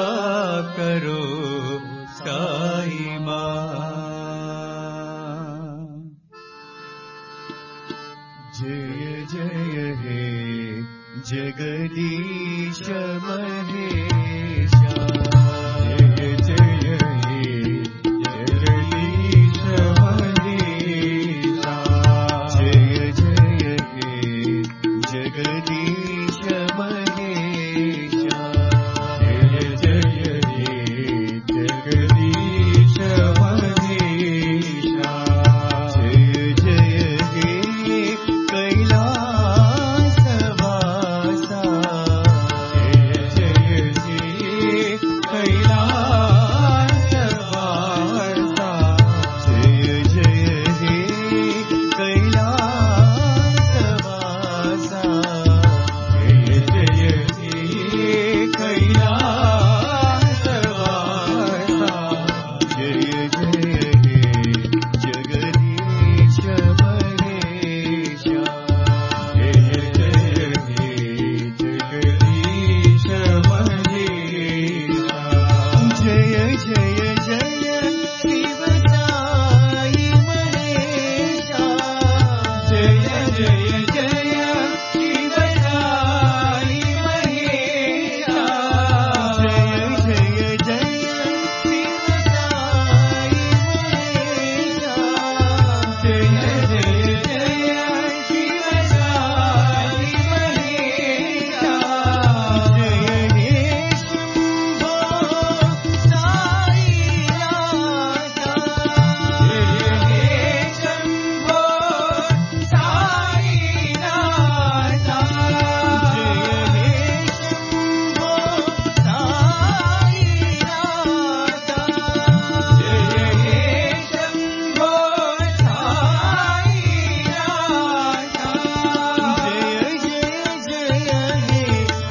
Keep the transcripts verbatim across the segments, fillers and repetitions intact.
करो साई माँ। जय जय हे जगदीश महेशा, जय जय हे जगदीश महेशा, जय जय हे जगदीश महेशा, जय जय हे जगदीश महेशा, जय जय हे कैलासवासा, जय जय हे कैलासवासा, जय जय हे कैलासवासा, जय जय हे कैलासवासा, जय जय हे जगदीश महेशा, जय जय हे जगदीश महेशा, जय जय जय शिव साई महेशा, जय जय जय शिव साई महेशा, जय जय जय शिव साई महेशा, जय जय जय शिव साई महेशा, जय हे शंभो साईनाथ, जय हे शंभो साईनाथ, जय हे शंभो साईनाथ, जय हे शंभो साईनाथ, जय जय जय हे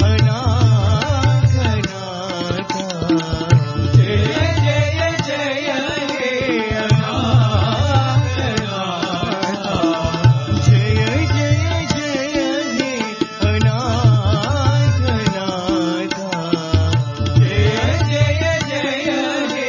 अनाथनाथ, जय जय जय हे अनाथनाथ, जय जय जय हे अनाथनाथ, जय जय जय हे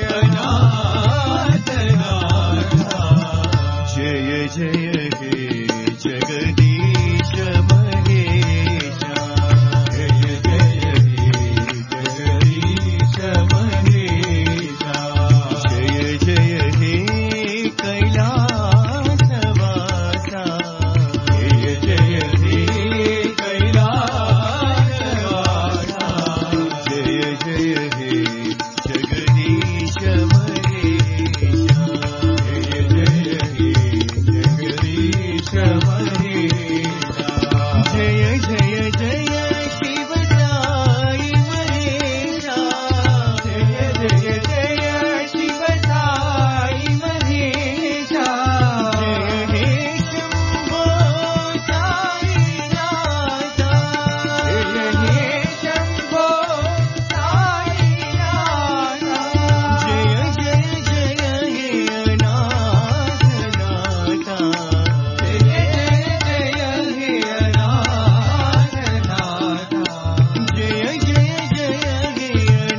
अनाथनाथ, जय जय हे जगदीश महेशा, जय जय हे जगदीश महेशा, जय जय हे कैलासवासा, जय जय हे कैलासवासा, जय जय हे जगदीश महेशा, जय जय हे जगदीश महेशा, जय जय जय शिव साई महेशा, जय जय जय शिव साई महेशा, जय हे शंभो साईनाथ, जय हे शंभो साईनाथ, जय जय जय हे अनाथनाथ, जय जय जय हे अनाथनाथ, जय जय जय हे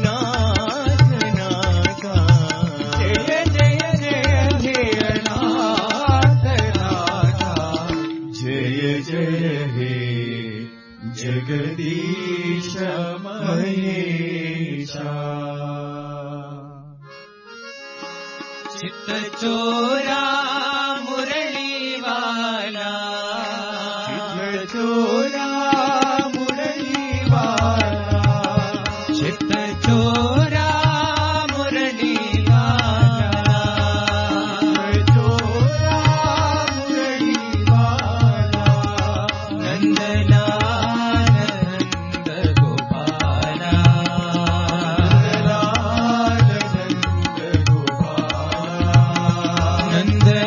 अनाथनाथ, जय जय जय हे अनाथनाथ, जय जय हे जगदीश महेशा। चित्त चोरा मुरली वाला, चित्त चोरा मुरली वाला, चित्त चोरा मुरली वाला, चित्त चोरा मुरली वाला, नंदलाल नंद गोपाला, नंदलाल नंद गोपाला, नंद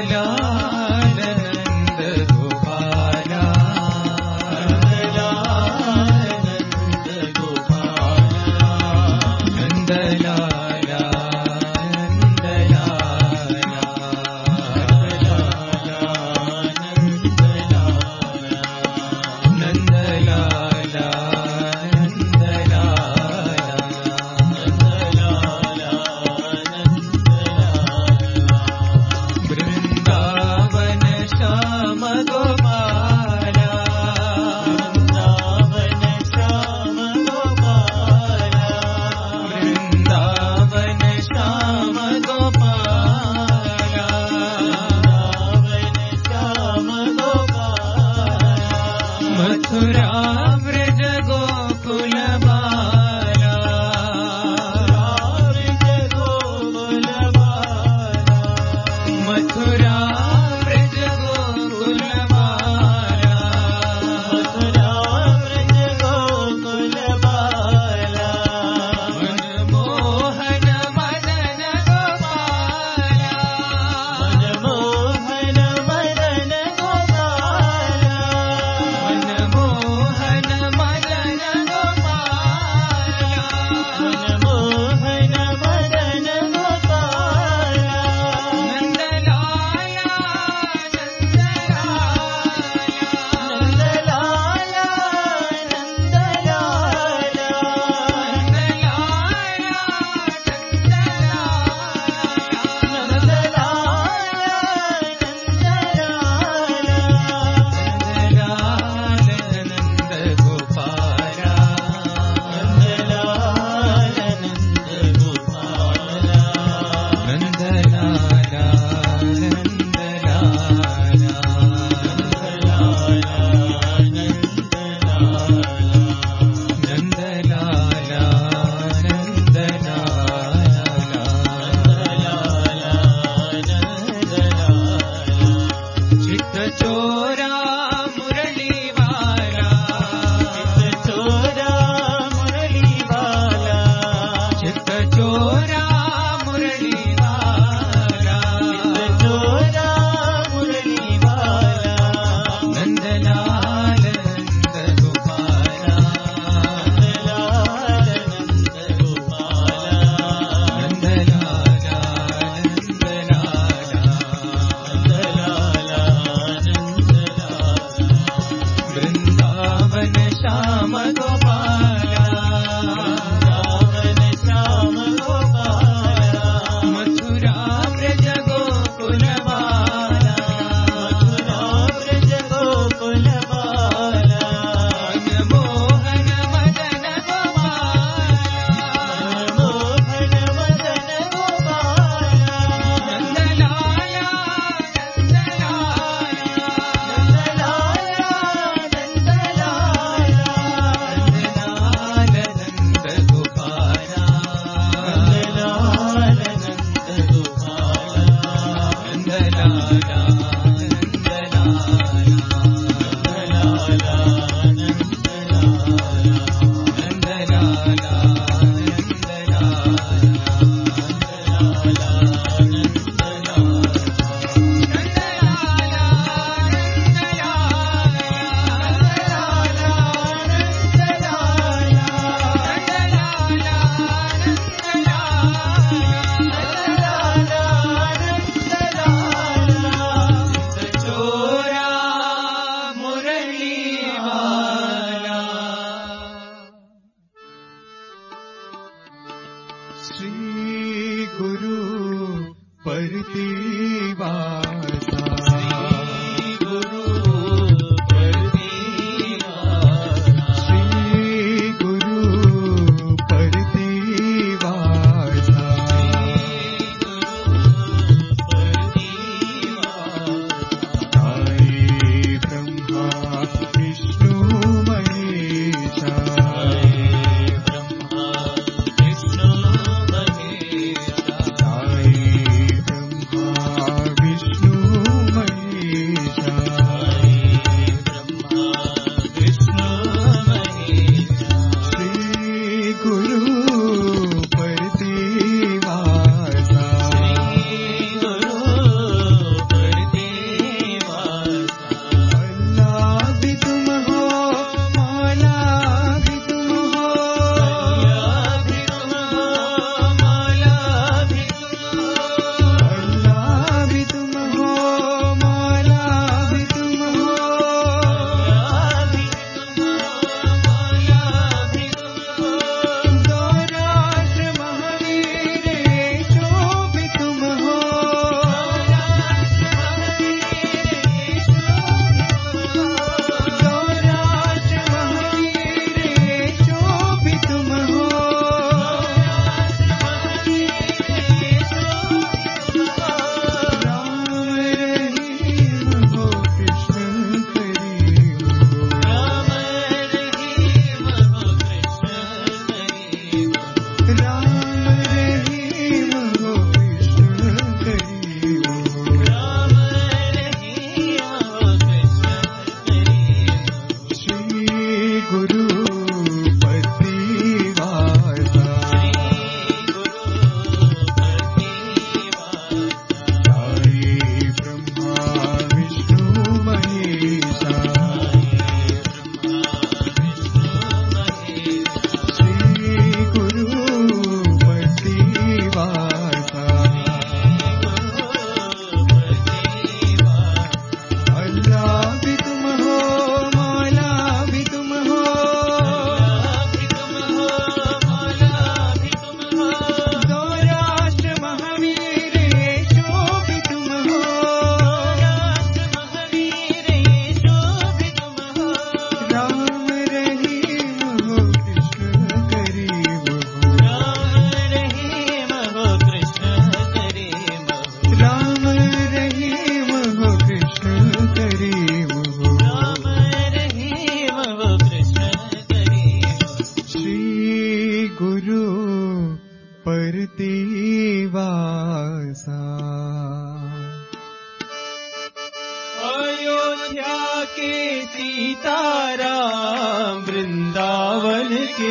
सीताराम वृंदावन के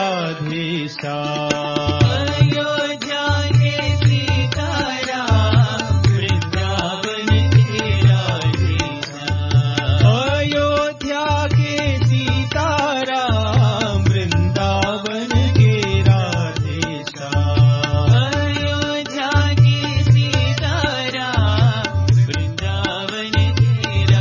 राधेश्याम। अयोध्या के सीताराम वृंदावन के राधेश्याम। अयोध्या के सीताराम वृंदावन के राधेश्याम। अयोध्या के सीताराम वृंदावन के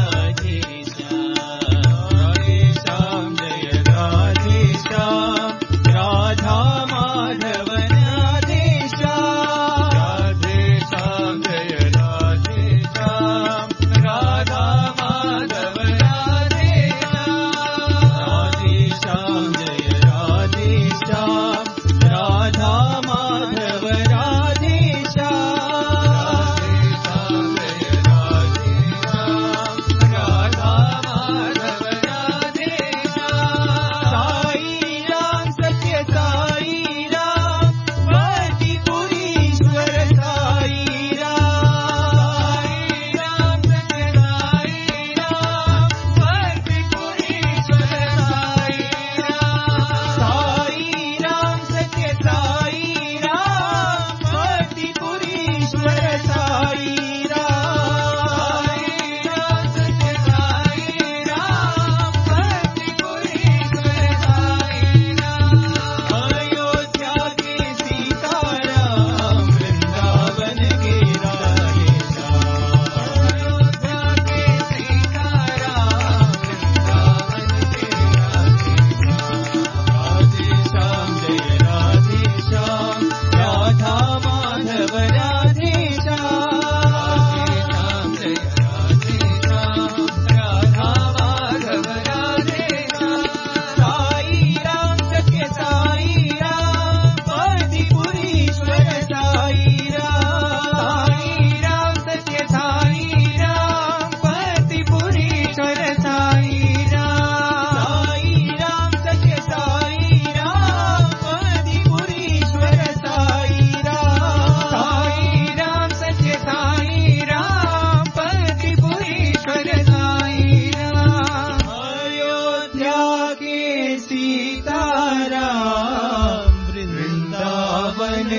राधेश्याम। राधेश्याम जय राधेश्याम राधा माधव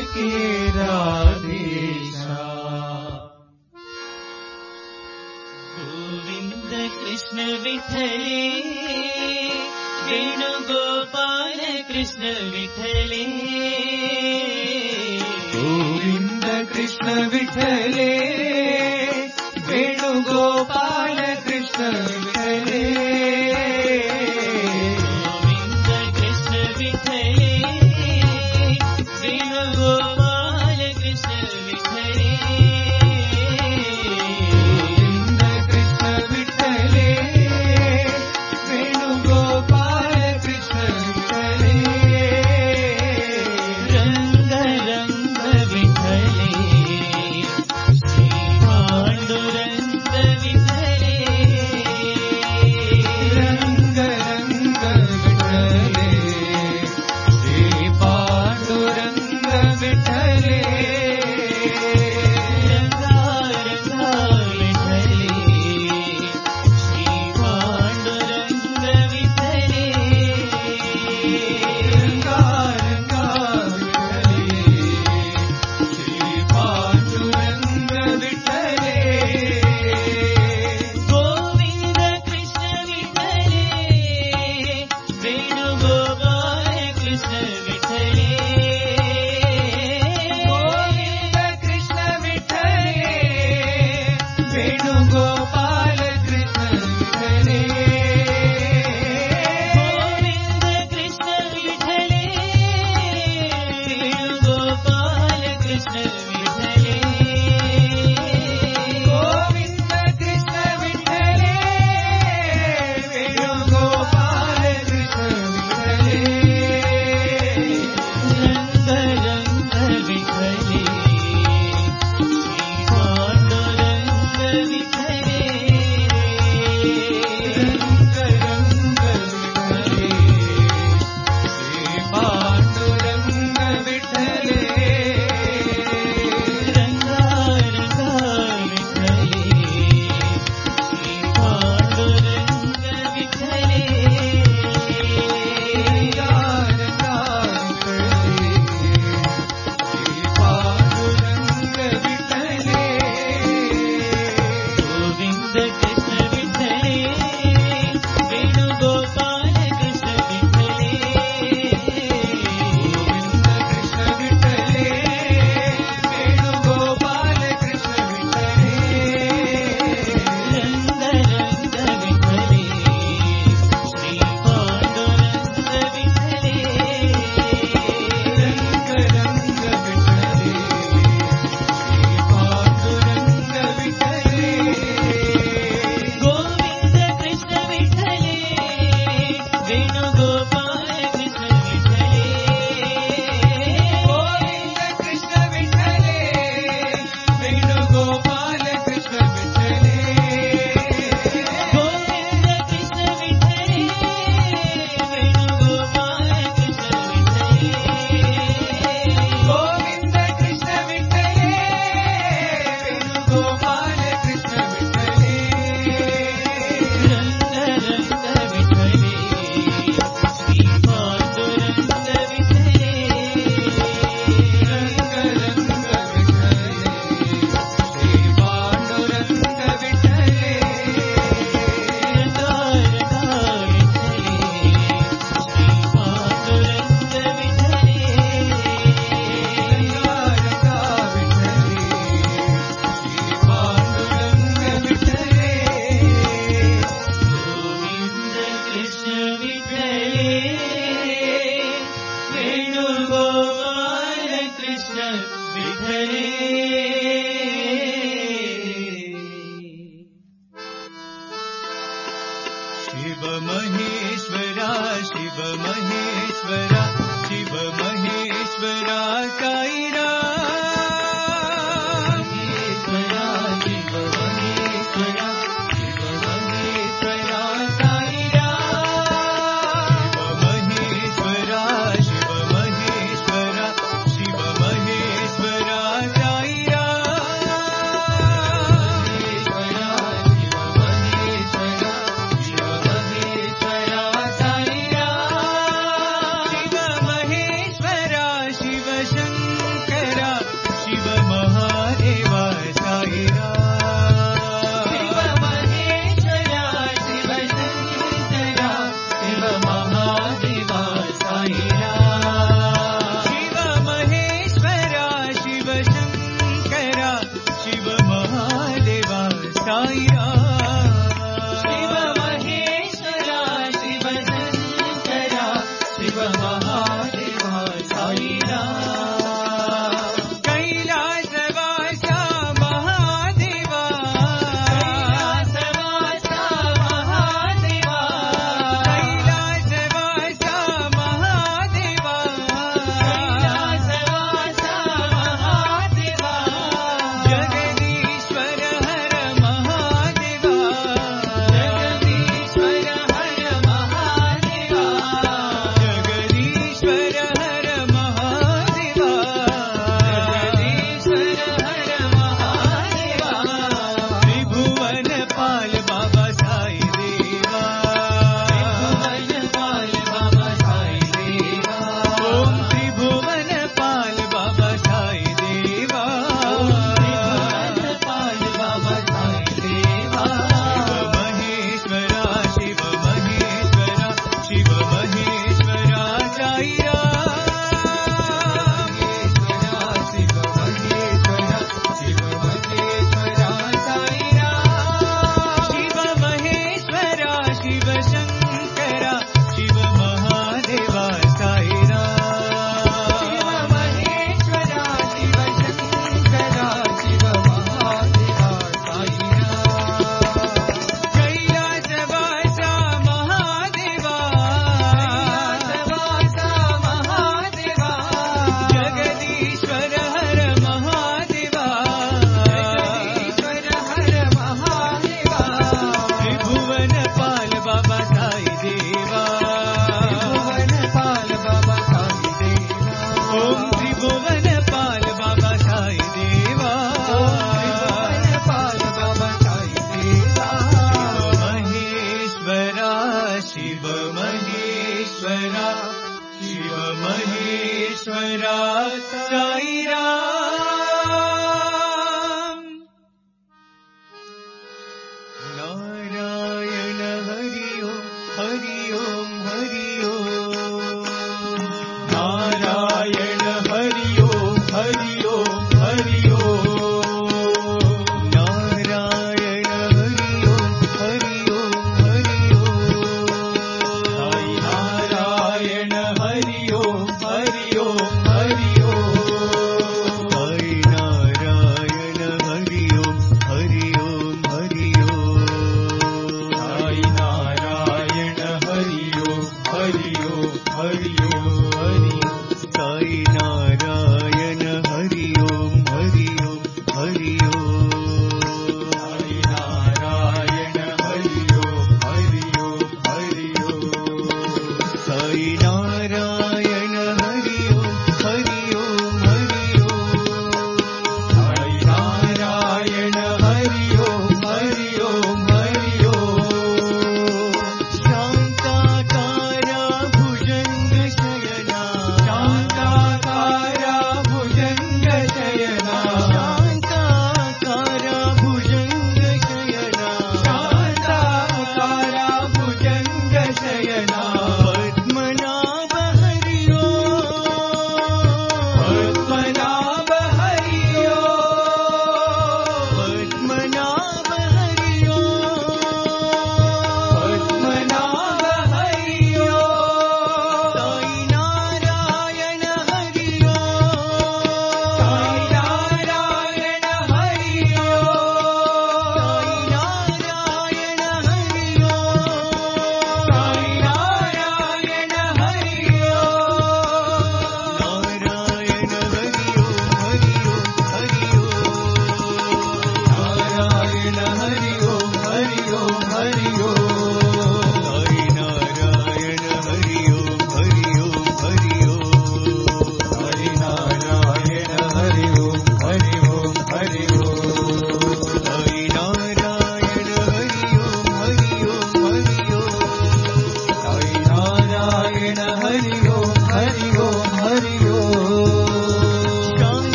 के राधेशा। गोविंद कृष्ण विठले वेणुगोपाल कृष्ण विठले। गोविंद कृष्ण विठले वेणुगोपाल कृष्ण विठले। गोविंद कृष्ण विठले वेणुगोपाल कृष्ण विठले। गोविंद कृष्ण विठले वेणुगोपाल कृष्ण विठले। रंग रंग विठले श्री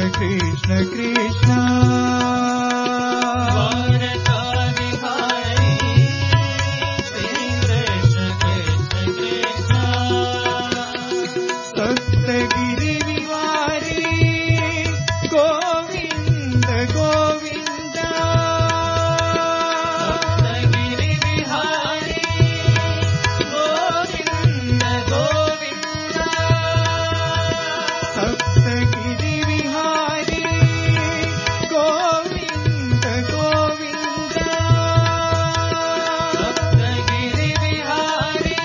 कृष्ण कृष्ण द्वारका विहारी श्री कृष्ण कृष्ण कृष्ण सप्तगिरि विहारी गोविंद गोविंद सप्तगिरि विहारी गोविंद गोविंद सप्तगिरि विहारी गोविंद गोविंद सप्तगिरि विहारी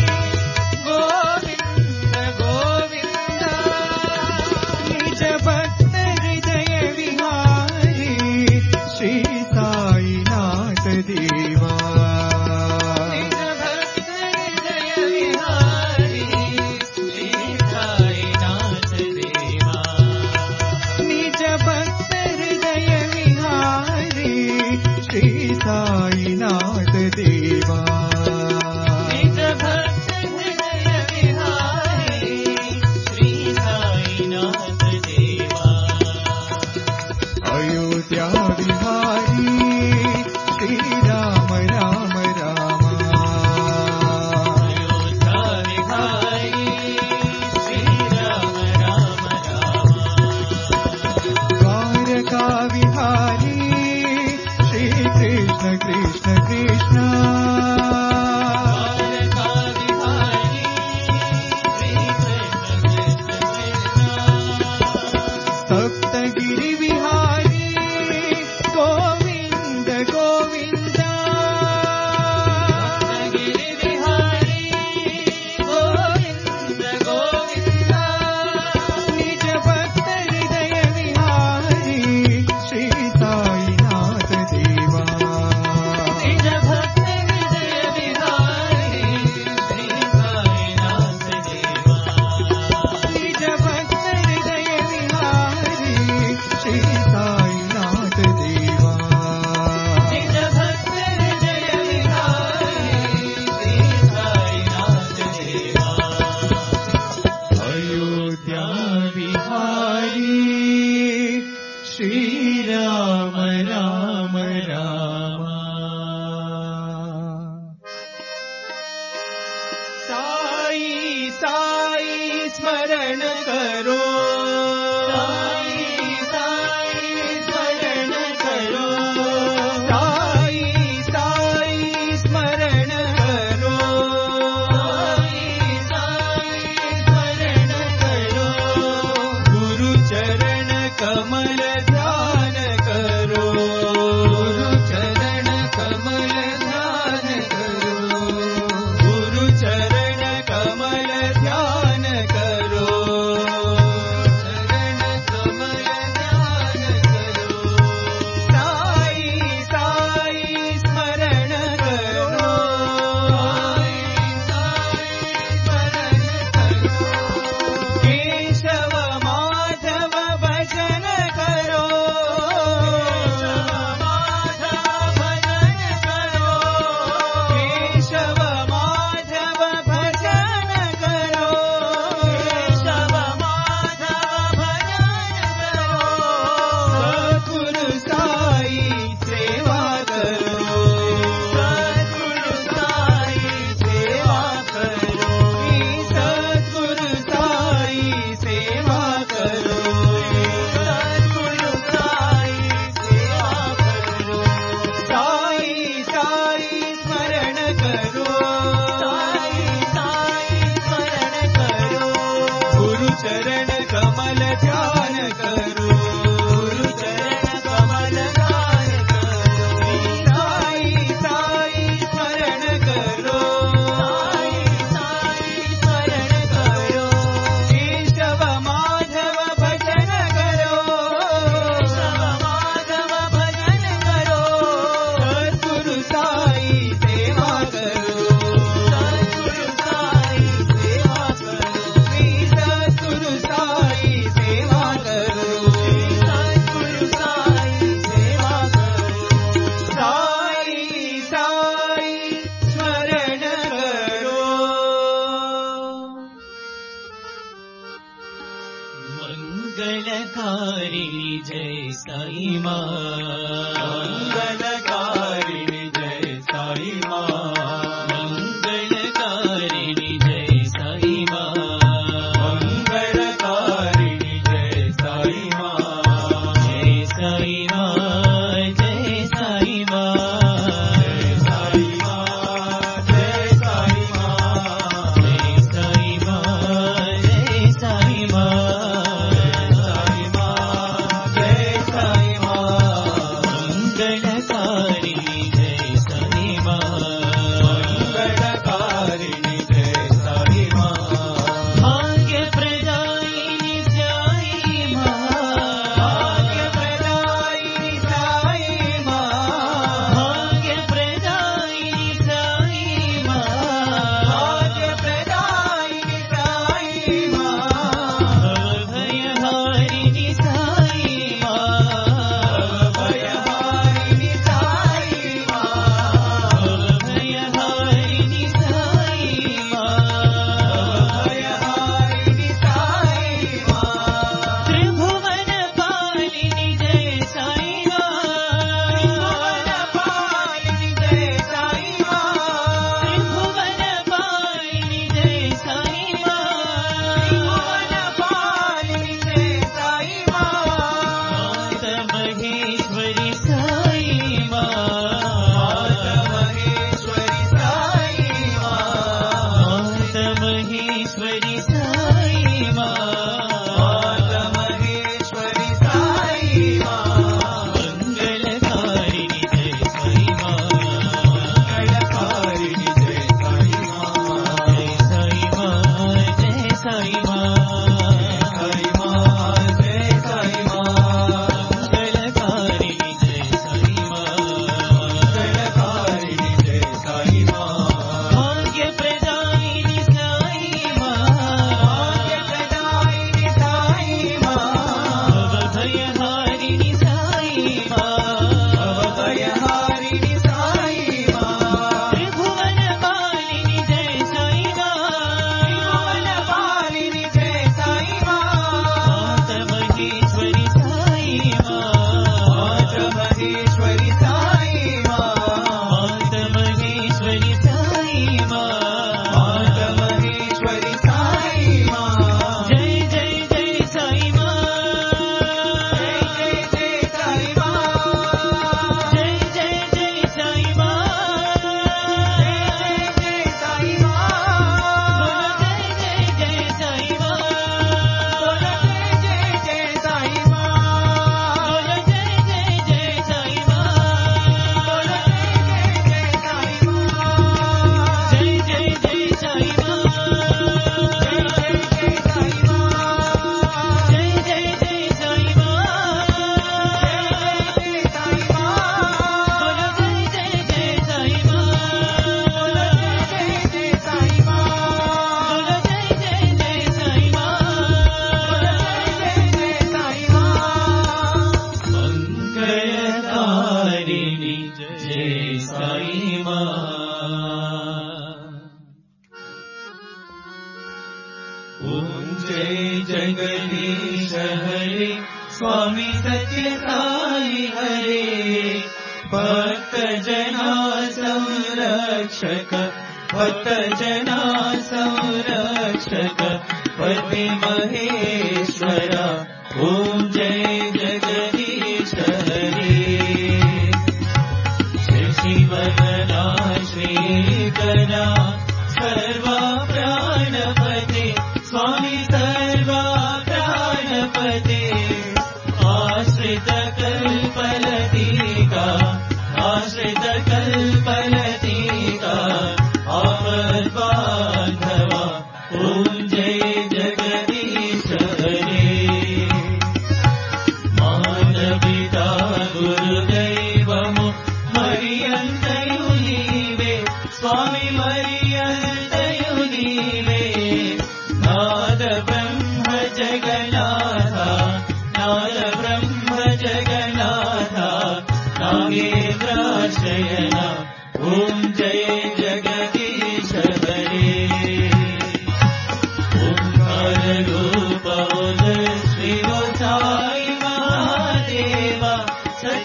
गोविंद गोविंद निज भक्त हृदय विहारी श्री साईनाथ देवा निज भक्त हृदय विहारी श्री साईनाथ देवा निज भक्त हृदय विहारी श्री साईनाथ देवा निज भक्त हृदय विहारी श्री साईनाथ देवा अयोध्या विहारी श्री राम राम राम अयोध्या विहारी श्री राम राम राम द्वारका विहारी श्री कृष्ण कृष्ण कृष्ण द्वारका विहारी श्री कृष्ण कृष्ण कृष्ण सप्तगिरि विहारी गोविंद गोविंद सप्तगिरि विहारी गोविंद गोविंद निज भक्त हृदय विहारी श्री साईनाथ देवा निज भक्त हृदय विहारी श्री साईनाथ देवा निज भक्त हृदय विहारी श्री साईनाथ देवा निज भक्त हृदय विहारी श्री साईनाथ देवा अयोध्या विहारी श्री राम राम राम साई साई स्मरण करो साई साई स्मरण करो साई साई स्मरण करो साई साई स्मरण करो गुरु चरण कमल ध्यान मंगलकारिणी जय साई माँ, मंगलकारिणी जय साई माँ, मंगलकारिणी जय साई माँ, मंगलकारिणी जय साई माँ, जय साई माँ, जय साई माँ, जय साई माँ, जय साई माँ, जय साई माँ, जय साई माँ, जय साई माँ, मंगलकारिणी जय साई माँ, मंगलकारिणी जय साई माँ, भाग्य प्रदायिनी साई माँ, भाग्य प्रदायिनी साई माँ, भाग्य प्रदायिनी साई माँ, भाग्य प्रदायिनी साई माँ, भवभयहारिणी साई माँ, भवभयहारिणी साई माँ, भवभयहारिणी साई माँ, भवभयहारिणी साई माँ, त्रिभुवन पालिनी जय साई माँ, त्रिभुवन पालिनी जय साई माँ, त्रिभुवन पालिनी जय साई माँ, त्रिभुवन पालिनी जय साई माँ, माता महेश्वरी साई माँ, माता महेश्वरी साई माँ, माता महेश्वरी साई माँ, माता महेश्वरी साई माँ, मंगलकारिणी जय साई माँ, मंगलकारिणी जय साई माँ, जय साई माँ, जय साई माँ, साई माँ, जय साई माँ, मंगलकारिणी जय साई माँ, मंगलकारिणी जय साई माँ, भाग्य प्रदायिनी साई माँ, भाग्य प्रदायिनी साई माँ, भवभयहारिणी साई माँ, भवभयहारिणी साई माँ, त्रिभुवन पालिनी जय साई माँ, त्रिभुवन पालिनी जय साई माँ, माता महेश्वरी साई माँ, माता महेश्वरी साई माँ, माता महेश्वरी साई माँ, माता महेश्वरी साई माँ, जय जय जय साई माँ, जय जय जय साई माँ, जय जय जय साई माँ, जय जय जय साई माँ, जय जय जय साई माँ, बोलो जय जय जय साई माँ, जय जय जय साई माँ, बोलो जय जय जय साई माँ, जय जय जय साई माँ, जय जय जय साई माँ, जय जय जय साई माँ, जय जय जय साई माँ, बोलो जय जय जय साई माँ, बोलो जय जय जय साई माँ, बोलो जय जय जय साई माँ, बोलो जय जय जय साई माँ, मंगलकारिणी जय साई माँ, ओम जय जगदीश हरे स्वामी सत्य साई हरे भक्त जना संरक्षक भक्त जना संरक्षक पति महेश्वरा ओम जय जगदीश हरे शशिवदना श्रीकरा सर्वा प्राणपते स्वामी सर्वा प्राणपते आश्रित कल्पलतिका आश्रित कल्पलतिका आपद्बान्धवा ॐ जय जगदीश हरे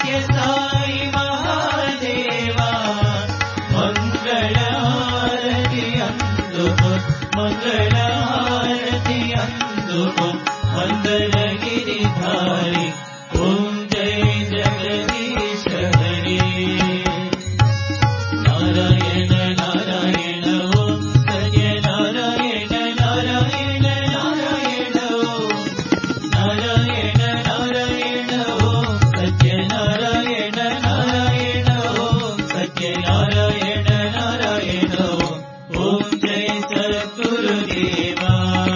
सत्य साई महादेवा मंगलारति अंदुको मंगलारति अंदुको मंगलगिरिधारी ओम जय जगदीश हरि नारायण नारायण ओम सत्य नारायण नारायण नारायण ओम नारायण नारायण ओम सत्य नारायण नारायण ओम सत्य नारायण नारायण ओम जय सद्गुरुदेवा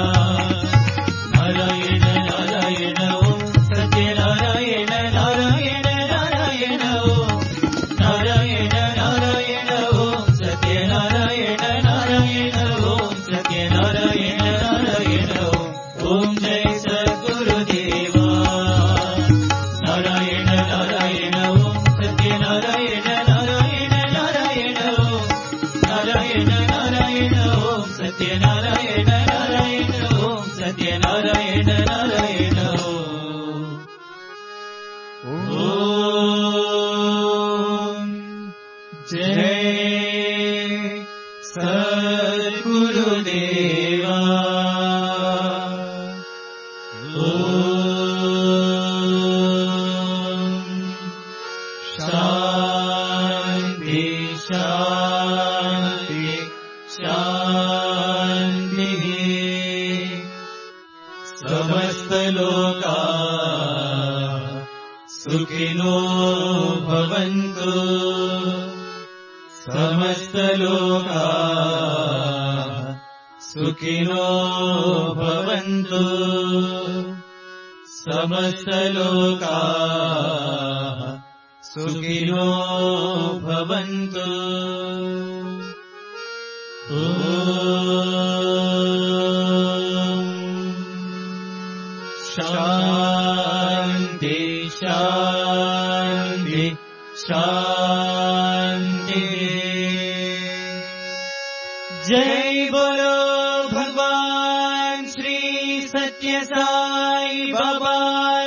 नारायण नारायण ओम सत्य नारायण नारायण नारायण ओम नारायण नारायण ओम सत्य नारायण नारायण ओम सत्य नारायण नारायण ओम जय सद्गुरुदेवा नारायण नारायण ओम सत्य नारायण नारायण नारायण ओम नारायण नारायण ओम सत्य नारायण नारायण ओम सत्य नारायण नारायण ओम जय सद्गुरुदेवा शांति शांति शांति समस्त लोका सुखिनो भवन्तु समस्त लोका सुखिनो भवन्तु समस्त लोका सुखिनो भवन्तु शांति शांति शांति जय बोलो भगवान श्री सत्य साई बाबा